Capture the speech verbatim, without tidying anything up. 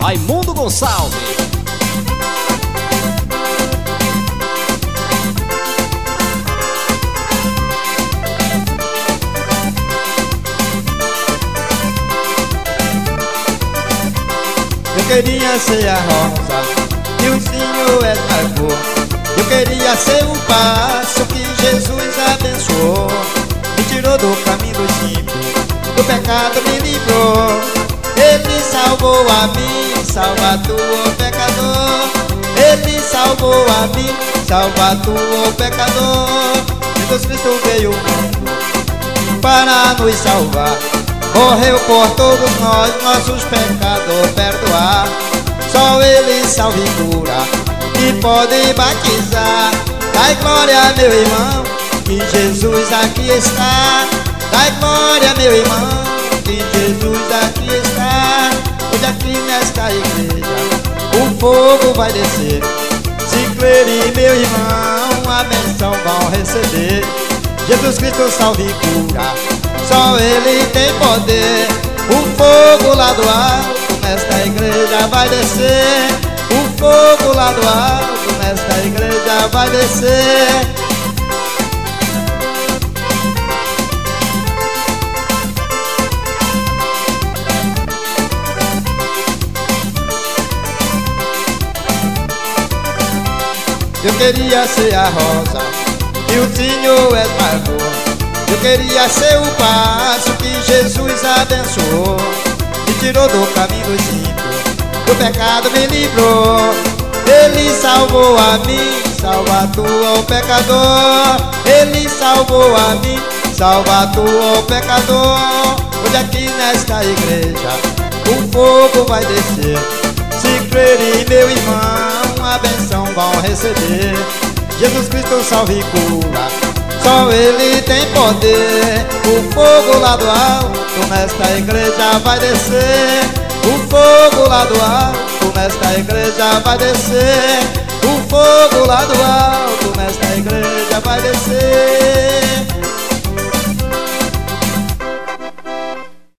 Raimundo Gonçalves. Eu queria ser a rosa que o Senhor esmagou. Eu queria ser o passo que Jesus abençoou. Me tirou do caminho do ímpios, do pecado me livrou. Ele salvou a mim, salva tu, ó pecador. Ele salvou a mim, salva tu, ó pecador. Jesus Cristo veio ao mundo para nos salvar. Morreu por todos nós, nossos pecados perdoar. Só Ele salva e cura, e pode batizar. Dai glória, meu irmão, que Jesus aqui está. Dai glória, meu irmão, que Jesus aqui está. Hoje aqui nesta igreja o fogo vai descer. Se crerem, meu irmão, a bênção vão receber. Jesus Cristo salva e cura, só Ele tem poder. O fogo lá do alto nesta igreja vai descer. O fogo lá do alto nesta igreja vai descer. Eu queria ser a rosa que o Senhor esmagou. Eu queria ser o passo que Jesus abençoou. Me tirou do caminho dos ímpios, do pecado me livrou. Ele salvou a mim, salva tu, ó pecador. Ele salvou a mim, salva tu, ó pecador. Hoje aqui nesta igreja o fogo vai descer. Se crerem, meu irmão, a bênção vão receber. Jesus Cristo salva e cura, só Ele tem poder. O fogo lá do alto nesta igreja vai descer. O fogo lá do alto nesta igreja vai descer. O fogo lá do